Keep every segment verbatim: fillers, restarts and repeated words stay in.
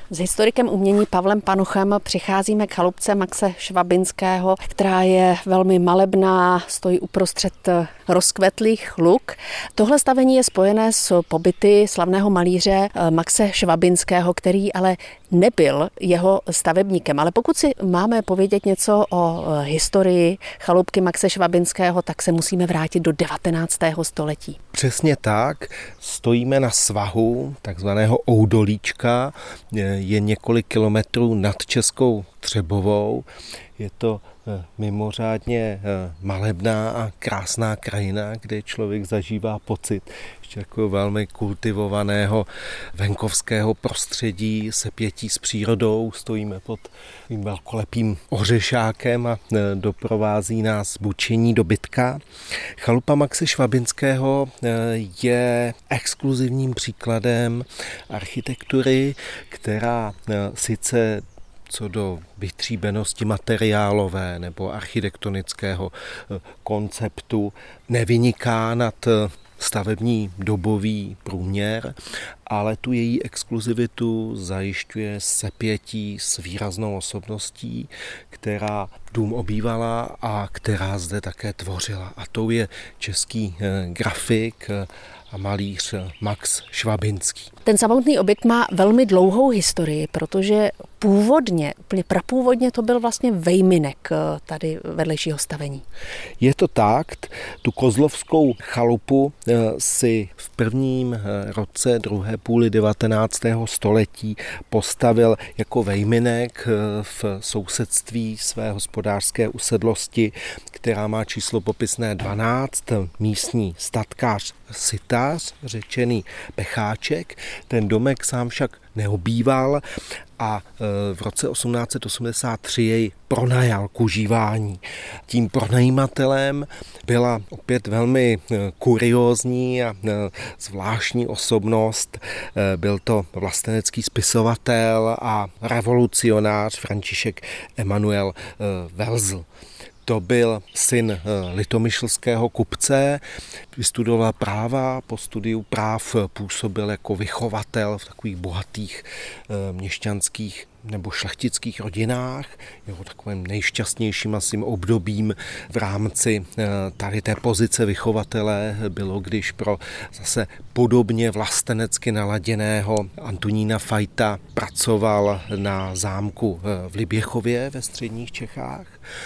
S historikem umění Pavlem Panuchem přicházíme k chalupce Maxe Švabinského, která je velmi malebná, stojí uprostřed rozkvetlých luk. Tohle stavení je spojené s pobyty slavného malíře Maxe Švabinského, který ale nebyl jeho stavebníkem. Ale pokud si máme povědět něco o historii chalupky Maxe Švabinského, tak se musíme vrátit do devatenáctého století. Přesně tak. Stojíme na svahu takzvaného Oudolíčka. Je několik kilometrů nad Českou Třebovou. Je to mimořádně malebná a krásná krajina, kde člověk zažívá pocit ještě jako velmi kultivovaného venkovského prostředí, sepětí s přírodou. Stojíme pod tím velkolepým ořešákem a doprovází nás bučení dobytka. Chalupa Maxe Švabinského je exkluzivním příkladem architektury, která sice co do vytříbenosti materiálové nebo architektonického konceptu nevyniká nad stavební dobový průměr, ale tu její exkluzivitu zajišťuje sepětí s výraznou osobností, která dům obývala a která zde také tvořila. A tou je český grafik a malíř Max Švabinský. Ten samotný objekt má velmi dlouhou historii, protože původně, úplně prapůvodně to byl vlastně vejminek tady vedlejšího stavení. Je to tak, tu kozlovskou chalupu si v prvním roce druhé půli devatenáctého století postavil jako vejminek v sousedství své hospodářské usedlosti, která má číslo popisné dvanáct, místní statkář Sitář, řečený Pecháček. Ten domek sám však neobýval a v roce osmnáct set osmdesát tři jej pronajal k užívání. Tím pronajímatelem byla opět velmi kuriózní a zvláštní osobnost. Byl to vlastenecký spisovatel a revolucionář František Emanuel Welzl. To byl syn litomyšlského kupce, vystudoval práva, po studiu práv působil jako vychovatel v takových bohatých měšťanských nebo šlechtických rodinách. Jeho takovým nejšťastnějším asím obdobím v rámci tady té pozice vychovatele bylo, když pro zase podobně vlastenecky naladěného Antonína Fajta pracoval na zámku v Liběchově ve středních Čechách.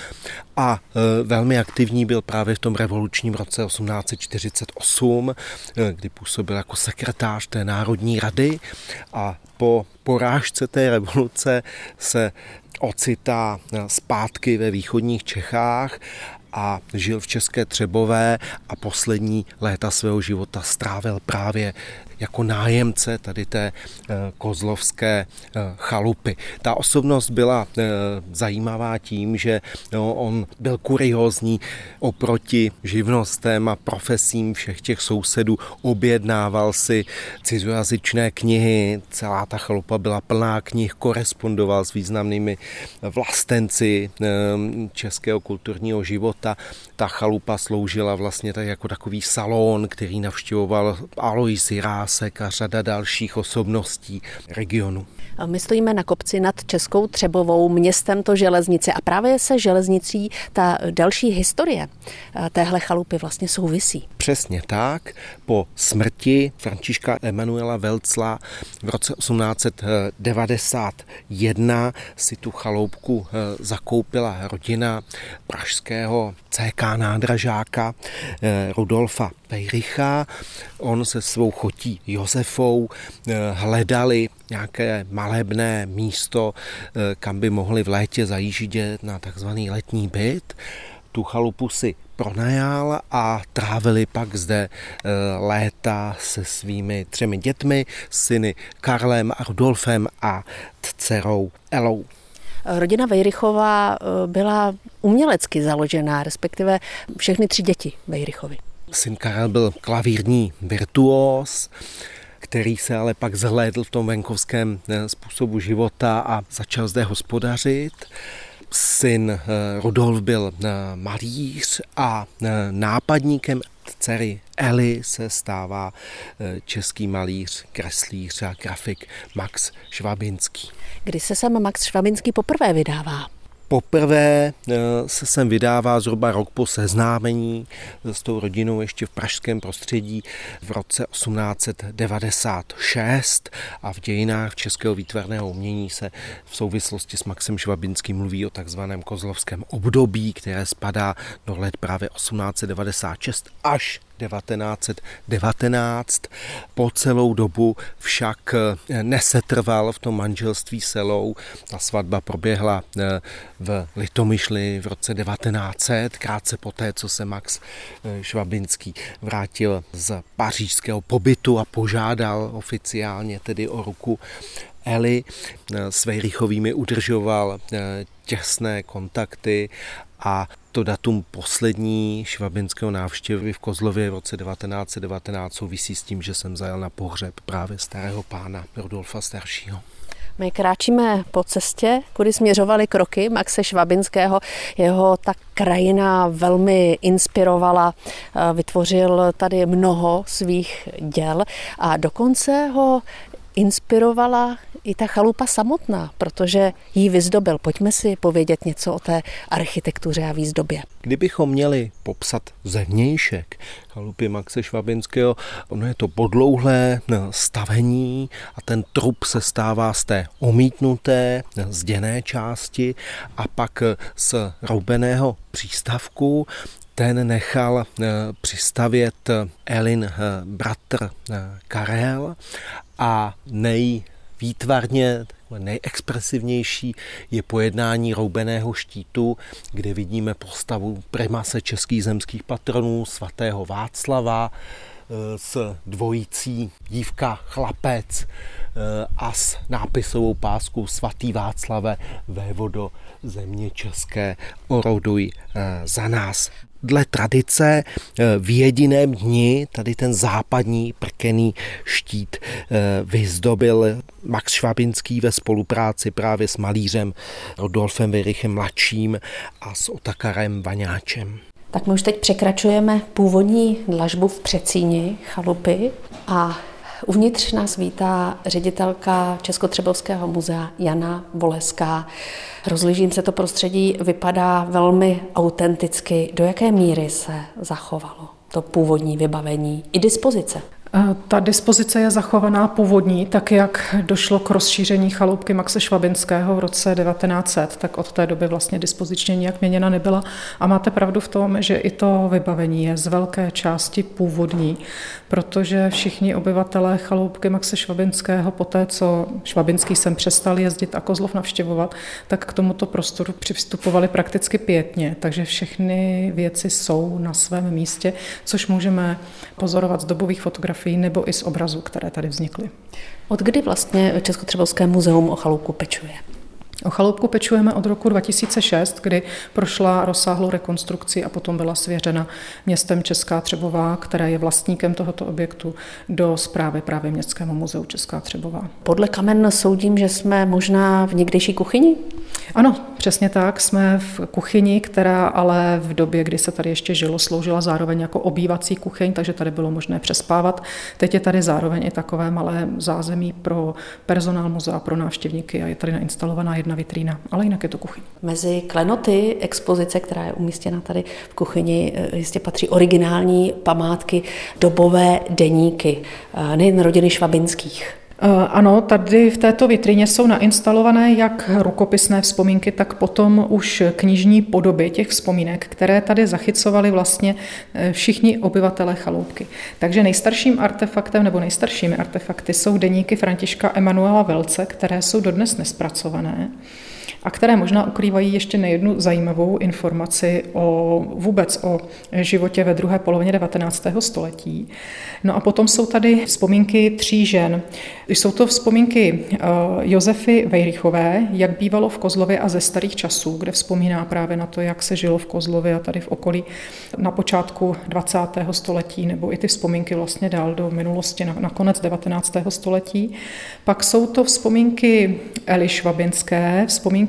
A velmi aktivní byl právě v tom revolučním roce osmnáct set čtyřicet osm, kdy působil jako sekretář té Národní rady a po porážce té revoluce se ocitá zpátky ve východních Čechách a žil v České Třebové a poslední léta svého života strávil právě jako nájemce tady té kozlovské chalupy. Ta osobnost byla zajímavá tím, že no, on byl kuriózní oproti živnostem a profesím všech těch sousedů, objednával si cizojazyčné knihy, celá ta chalupa byla plná knih, korespondoval s významnými vlastenci českého kulturního života. Ta chalupa sloužila vlastně tak jako takový salon, který navštěvoval Alois Jirásek a řada dalších osobností regionu. My stojíme na kopci nad Českou Třebovou, městem to železnice a právě se železnicí ta další historie téhle chalupy vlastně souvisí. Přesně tak. Po smrti Františka Emanuela Welzla v roce osmnáct set devadesát jedna si tu chaloupku zakoupila rodina pražského C K nádražáka Rudolfa Vejricha. On se svou chotí Josefou hledali nějaké malebné místo, kam by mohli v létě zajíždět na takzvaný letní byt. Tu chalupu si pronajal a trávili pak zde léta se svými třemi dětmi, syny Karlem a Rudolfem a dcerou Elou. Rodina Vejrichová byla umělecky založená, respektive všechny tři děti Vejrichovi. Syn Karel byl klavírní virtuós, který se ale pak zhlédl v tom venkovském způsobu života a začal zde hospodařit. syn Rudolf byl malíř a nápadníkem dcery Eli se stává český malíř, kreslíř a grafik Max Švabinský. Kdy se sem Max Švabinský poprvé vydává? Poprvé se sem vydává zhruba rok po seznámení s tou rodinou ještě v pražském prostředí v roce osmnáct devadesát šest a v dějinách českého výtvarného umění se v souvislosti s Maxem Švabinským mluví o takzvaném kozlovském období, které spadá do let právě osmnáct devadesát šest až devatenáct devatenáct. Po celou dobu však nesetrval v tom manželství s Elou. Ta svatba proběhla v Litomyšli v roce devatenáct set, krátce poté, co se Max Švabinský vrátil z pařížského pobytu a požádal oficiálně tedy o ruku Eli. S Vejrychovými udržoval těsné kontakty a to datum poslední Švabinského návštěvy v Kozlově v roce devatenáct devatenáct souvisí s tím, že jsem zajel na pohřeb právě starého pána Rudolfa staršího. My kráčíme po cestě, kudy směřovaly kroky Maxe Švabinského. Jeho ta krajina velmi inspirovala, vytvořil tady mnoho svých děl a dokonce ho inspirovala i ta chalupa samotná, protože jí vyzdobil. Pojďme si povědět něco o té architektuře a výzdobě. Kdybychom měli popsat zevnějšek chalupy Maxe Švabinského, ono je to podlouhlé stavení a ten trup se stává z té omítnuté zděné části a pak z roubeného přístavku. Ten nechal přistavět Elin bratr Karel a nejvýtvarně, nejexpresivnější je pojednání roubeného štítu, kde vidíme postavu primase českých zemských patronů svatého Václava s dvojicí dívka chlapec a s nápisovou páskou svatý Václave, vévodo země české, oroduj za nás. Dle tradice v jediném dni tady ten západní prkený štít vyzdobil Max Švabinský ve spolupráci právě s malířem Rudolfem Vejrychem mladším a s Otakarem Vaňáčem. Tak my už teď překračujeme původní dlažbu v předsíni chalupy a uvnitř nás vítá ředitelka Českotřebovského muzea Jana Voleská. Rozhlížím se, to prostředí vypadá velmi autenticky. Do jaké míry se zachovalo to původní vybavení i dispozice? Ta dispozice je zachovaná původní, tak jak došlo k rozšíření chaloupky Maxe Švabinského v roce devatenáct set, tak od té doby vlastně dispozičně nijak měněna nebyla. A máte pravdu v tom, že i to vybavení je z velké části původní, protože všichni obyvatelé chaloupky Maxe Švabinského poté, co Švabinský sem přestal jezdit a Kozlov navštěvovat, tak k tomuto prostoru přistupovali prakticky pietně, takže všechny věci jsou na svém místě, což můžeme pozorovat z dobových fotografií nebo i z obrazů, které tady vznikly. Od kdy vlastně Českotřebovské muzeum o chaloupku pečuje? O chaloupku pečujeme od roku dva tisíce šest, kdy prošla rozsáhlou rekonstrukci a potom byla svěřena městem Česká Třebová, které je vlastníkem tohoto objektu, do správy právě Městskému muzeu Česká Třebová. Podle kamen soudím, že jsme možná v někdejší kuchyni? Ano, přesně tak. Jsme v kuchyni, která ale v době, kdy se tady ještě žilo, sloužila zároveň jako obývací kuchyň, takže tady bylo možné přespávat. Teď je tady zároveň i takové malé zázemí pro personál muzea, pro návštěvníky a je tady nainstalovaná jedna vitrína, ale jinak je to kuchyň. Mezi klenoty expozice, která je umístěna tady v kuchyni, jistě patří originální památky, dobové deníky, nejen rodiny Švabinských. Ano, tady v této vitríně jsou nainstalované jak rukopisné vzpomínky, tak potom už knižní podoby těch vzpomínek, které tady zachycovali vlastně všichni obyvatelé chaloupky. Takže nejstarším artefaktem nebo nejstaršími artefakty jsou deníky Františka Emanuela Velce, které jsou dodnes nespracované a které možná ukrývají ještě nejednu zajímavou informaci o vůbec o životě ve druhé polovině devatenáctého století. No a potom jsou tady vzpomínky tří žen. Jsou to vzpomínky Josefy Vejrychové, jak bývalo v Kozlově a ze starých časů, kde vzpomíná právě na to, jak se žilo v Kozlově a tady v okolí na počátku dvacátého století, nebo i ty vzpomínky vlastně dál do minulosti, na, na konec devatenáctého století. Pak jsou to vzpomínky Eli Švabinské, vzpomínky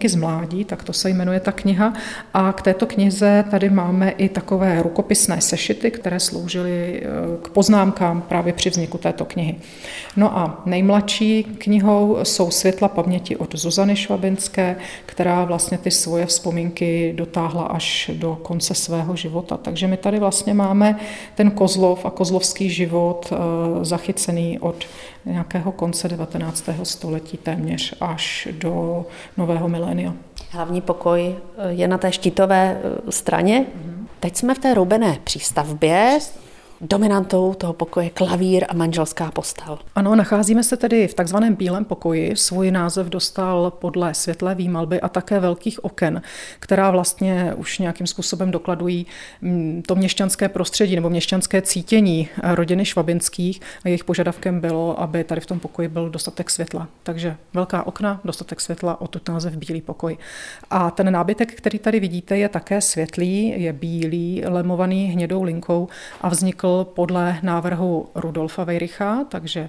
Vzpomínky z mládí, tak to se jmenuje ta kniha. A k této knize tady máme i takové rukopisné sešity, které sloužily k poznámkám právě při vzniku této knihy. No a nejmladší knihou jsou Světla paměti od Zuzany Švabinské, která vlastně ty svoje vzpomínky dotáhla až do konce svého života. Takže my tady vlastně máme ten Kozlov a kozlovský život zachycený od nějakého konce devatenáctého století téměř až do nového milénia. Hlavní pokoj je na té štítové straně. Teď jsme v té roubené přístavbě. Dominantou toho pokoje klavír a manželská postel. Ano, nacházíme se tedy v takzvaném bílém pokoji. Svůj název dostal podle světlé výmalby a také velkých oken, která vlastně už nějakým způsobem dokladují to měšťanské prostředí nebo měšťanské cítění rodiny Švabinských a jejich požadavkem bylo, aby tady v tom pokoji byl dostatek světla. Takže velká okna, dostatek světla, odtud název bílý pokoj. A ten nábytek, který tady vidíte, je také světlý, je bílý, lemovaný hnědou linkou a vznikl podle návrhu Rudolfa Weiricha, takže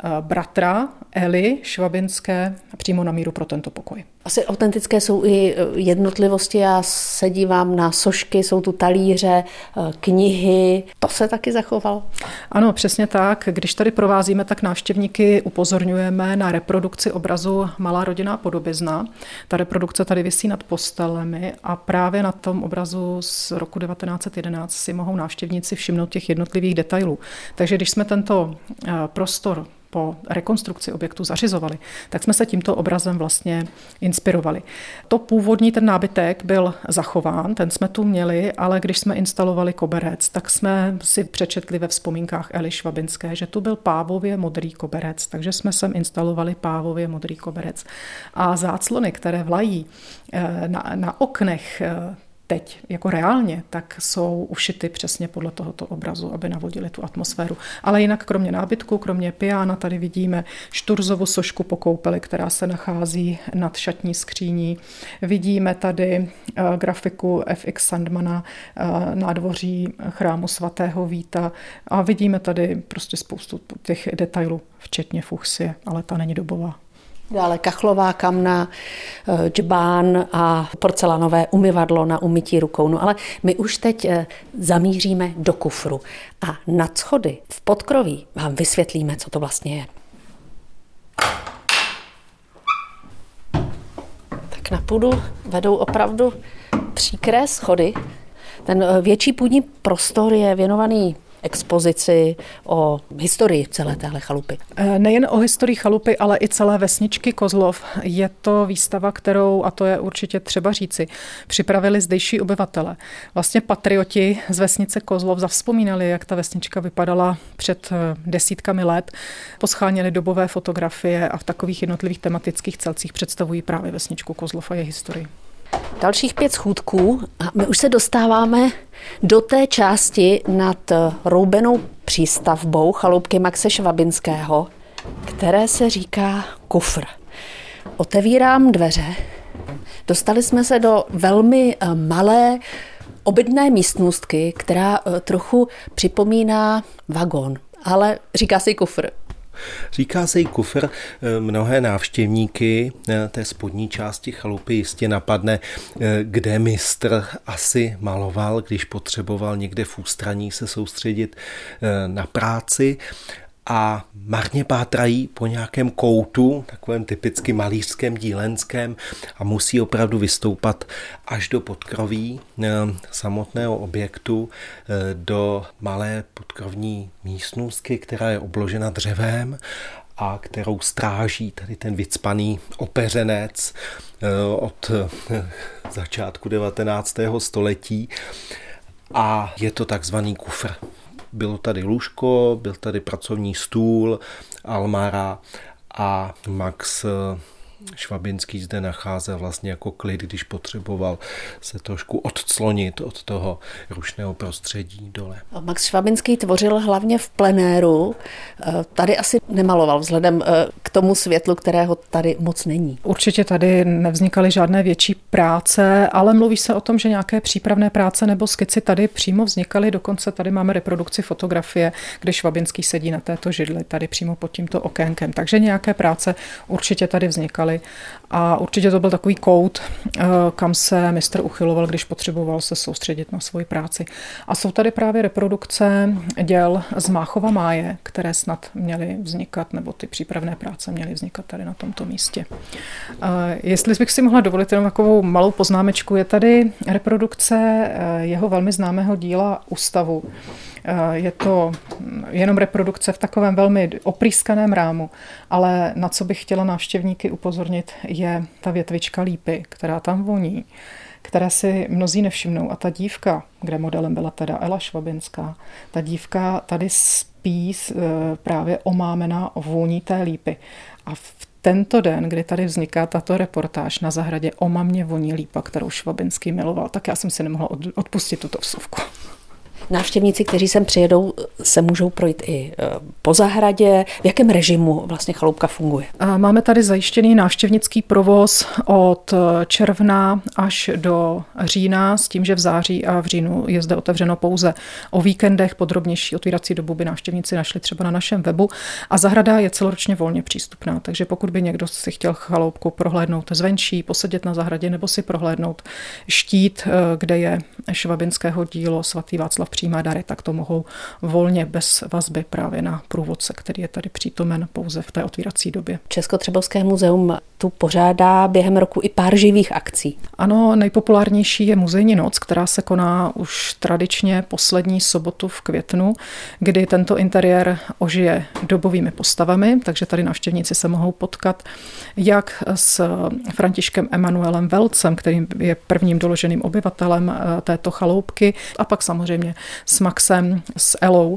bratra Eli Švabinské, přímo na míru pro tento pokoj. Asi autentické jsou i jednotlivosti. Já se dívám na sošky, jsou tu talíře, knihy. To se taky zachovalo? Ano, přesně tak. Když tady provázíme, tak návštěvníky upozorňujeme na reprodukci obrazu Malá rodinná podobizna. Ta reprodukce tady visí nad postelemi a právě na tom obrazu z roku devatenáct set jedenáct si mohou návštěvníci všimnout těch jednotlivých detailů. Takže když jsme tento prostor po rekonstrukci objektu zařizovali, tak jsme se tímto obrazem vlastně inspirovali. To původní, ten nábytek byl zachován, ten jsme tu měli, ale když jsme instalovali koberec, tak jsme si přečetli ve vzpomínkách Eli Švabinské, že tu byl pávově modrý koberec, takže jsme sem instalovali pávově modrý koberec. A záclony, které vlají na, na oknech teď jako reálně, tak jsou ušity přesně podle tohoto obrazu, aby navodili tu atmosféru. Ale jinak kromě nábytku, kromě piana, tady vidíme Šturzovu sošku po koupeli, která se nachází nad šatní skříní. Vidíme tady uh, grafiku F X Sandmana, uh, nádvoří chrámu svatého Víta a vidíme tady prostě spoustu těch detailů, včetně fuchsie, ale ta není dobová. Dále kachlová kamna, džbán a porcelánové umyvadlo na umytí rukou. No ale my už teď zamíříme do kufru a nad schody v podkroví vám vysvětlíme, co to vlastně je. Tak na půdu vedou opravdu příkré schody. Ten větší půdní prostor je věnovaný expozici o historii celé téhle chalupy. Nejen o historii chalupy, ale i celé vesničky Kozlov. Je to výstava, kterou, a to je určitě třeba říci, připravili zdejší obyvatele. Vlastně patrioti z vesnice Kozlov zavzpomínali, jak ta vesnička vypadala před desítkami let. Poscháněli dobové fotografie a v takových jednotlivých tematických celcích představují právě vesničku Kozlov a její historii. Dalších pět schůdků a my už se dostáváme do té části nad roubenou přístavbou chalupky Maxe Švabinského, které se říká kufr. Otevírám dveře. Dostali jsme se do velmi malé obytné místnostky, která trochu připomíná vagón, ale říká si kufr. Říká se jí kufr. Mnohé návštěvníky té spodní části chalupy jistě napadne, kde mistr asi maloval, když potřeboval někde v ústraní se soustředit na práci. A marně pátrají po nějakém koutu, takovém typicky malířském, dílenském a musí opravdu vystoupat až do podkroví samotného objektu, do malé podkrovní místnostky, která je obložena dřevem a kterou stráží tady ten vycpaný opeřenec od začátku devatenáctého století a je to takzvaný kufr. Bylo tady lůžko, byl tady pracovní stůl, almára a Max Švabinský zde nacházel vlastně jako klid, když potřeboval se trošku odclonit od toho rušného prostředí dole. Max Švabinský tvořil hlavně v plenéru. Tady asi nemaloval vzhledem k tomu světlu, kterého tady moc není. Určitě tady nevznikaly žádné větší práce, ale mluví se o tom, že nějaké přípravné práce nebo skici tady přímo vznikaly. Dokonce tady máme reprodukci fotografie, kde Švabinský sedí na této židli, tady přímo pod tímto okénkem. Takže nějaké práce určitě tady vznikaly. obyvateli a určitě to byl takový kout, kam se mistr uchyloval, když potřeboval se soustředit na svoji práci. A jsou tady právě reprodukce děl z Máchova máje, které snad měly vznikat, nebo ty přípravné práce měly vznikat tady na tomto místě. Jestli bych si mohla dovolit jenom takovou malou poznámečku, je tady reprodukce jeho velmi známého díla Ústavu. Je to jenom reprodukce v takovém velmi oprýskaném rámu, ale na co bych chtěla návštěvníky upozornit, je ta větvička lípy, která tam voní, které si mnozí nevšimnou. A ta dívka, kde modelem byla teda Ela Švabinská, ta dívka tady spí právě omámená vůní té lípy. A v tento den, kdy tady vzniká tato reportáž na zahradě O mamě voní lípa, kterou Švabinský miloval, tak já jsem si nemohla odpustit tuto vsuvku. Návštěvníci, kteří sem přijedou, se můžou projít i po zahradě. V jakém režimu vlastně chaloupka funguje? Máme tady zajištěný návštěvnický provoz od června až do října, s tím, že v září a v říjnu je zde otevřeno pouze o víkendech. Podrobnější otvírací dobu by návštěvníci našli třeba na našem webu. A zahrada je celoročně volně přístupná, takže pokud by někdo si chtěl chaloupku prohlédnout zvenčí, posedět na zahradě nebo si prohlédnout štít, kde je Švabinského dílo Svatý Václav přímé dary, tak to mohou volně bez vazby právě na průvodce, který je tady přítomen pouze v té otvírací době. Českotřebovské muzeum tu pořádá během roku i pár živých akcí. Ano, nejpopulárnější je muzejní noc, která se koná už tradičně poslední sobotu v květnu, kdy tento interiér ožije dobovými postavami, takže tady návštěvníci se mohou potkat jak s Františkem Emanuelem Velcem, který je prvním doloženým obyvatelem této chaloupky, a pak samozřejmě s Maxem, s Elou.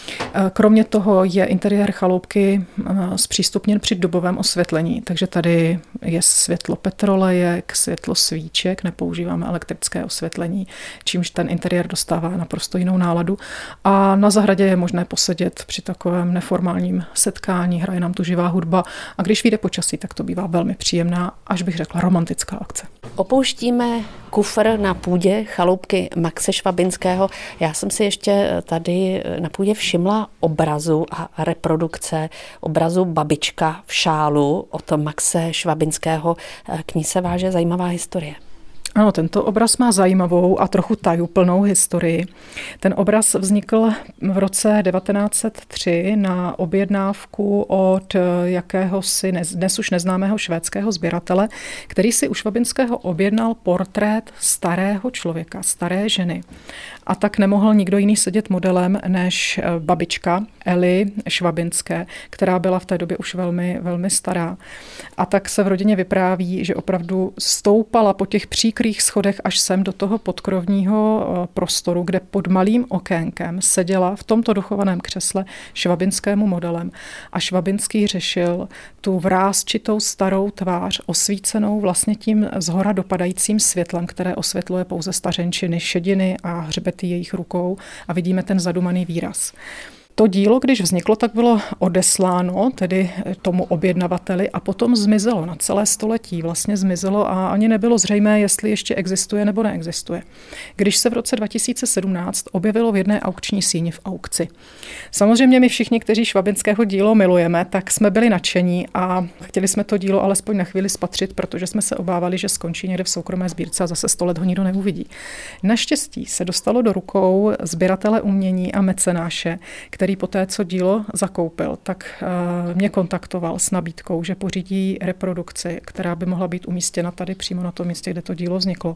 Kromě toho je interiér chaloupky zpřístupněn při dobovém osvětlení, takže tady je světlo petrolejek, světlo svíček, nepoužíváme elektrické osvětlení, čímž ten interiér dostává naprosto jinou náladu. A na zahradě je možné posedět při takovém neformálním setkání, hraje nám tu živá hudba a když vyjde počasí, tak to bývá velmi příjemná, až bych řekla romantická akce. Opouštíme kufr na půdě chaloupky Maxe Švabinského. Já jsem si ještě tady na půdě všimla obrazu a reprodukce obrazu Babička v šálu od Maxe Švabinského. K ní se váže zajímavá historie. Ano, tento obraz má zajímavou a trochu tajuplnou historii. Ten obraz vznikl v roce devatenáct set tři na objednávku od jakéhosi dnes už neznámého švédského sběratele, který si u Švabinského objednal portrét starého člověka, staré ženy. A tak nemohl nikdo jiný sedět modelem než babička Eli Švabinské, která byla v té době už velmi, velmi stará. A tak se v rodině vypráví, že opravdu stoupala po těch příkrých schodech až sem do toho podkrovního prostoru, kde pod malým okénkem seděla v tomto dochovaném křesle Švabinskému modelem. A Švabinský řešil tu vrásčitou starou tvář, osvícenou vlastně tím zhora dopadajícím světlem, které osvětluje pouze stařenčiny, šediny a hřbety jejich rukou a vidíme ten zadumaný výraz. To dílo, když vzniklo, tak bylo odesláno tedy tomu objednavateli a potom zmizelo na celé století. Vlastně zmizelo a ani nebylo zřejmé, jestli ještě existuje nebo neexistuje. Když se v roce dva tisíce sedmnáct objevilo v jedné aukční síni v aukci. Samozřejmě my všichni, kteří Švabinského dílo milujeme, tak jsme byli nadšení a chtěli jsme to dílo alespoň na chvíli spatřit, protože jsme se obávali, že skončí někde v soukromé sbírce a zase sto let ho nikdo neuvidí. Naštěstí se dostalo do rukou sběratele umění a mecenáše, který poté, co dílo zakoupil, tak mě kontaktoval s nabídkou, že pořídí reprodukci, která by mohla být umístěna tady přímo na tom místě, kde to dílo vzniklo.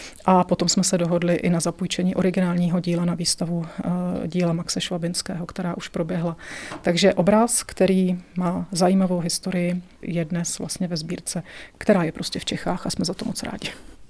A potom jsme se dohodli i na zapůjčení originálního díla na výstavu díla Maxe Švabinského, která už proběhla. Takže obraz, který má zajímavou historii, je dnes vlastně ve sbírce, která je prostě v Čechách a jsme za to moc rádi.